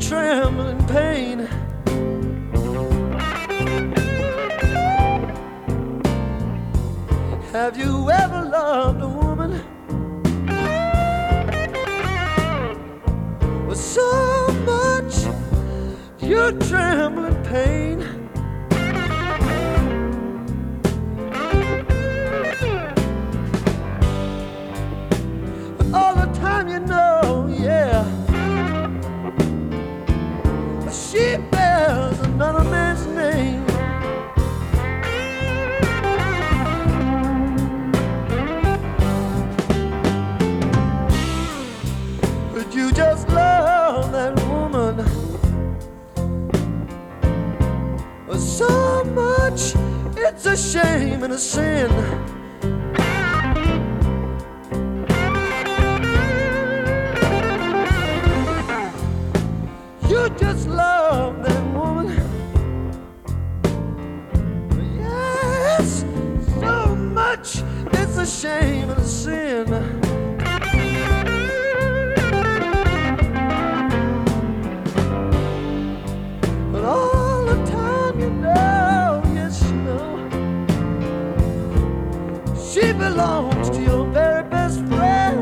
tremble in pain. Have you ever loved a woman with so much you tremble in pain? But all the time you know, yeah, she bears another man's name. But you just love that woman so much, it's a shame and a sin. You just love that woman, yes, so much, it's a shame and a sin. But all the time you know, yes you know, she belongs to your very best friend.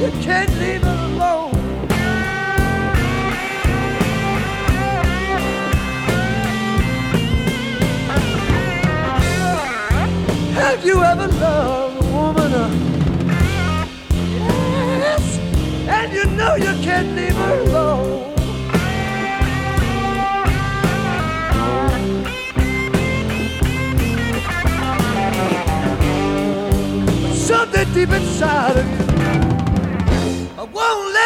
you can't leave it alone. Have you ever loved a woman? Yes, and you know you can't leave her alone. But something deep inside of you won't let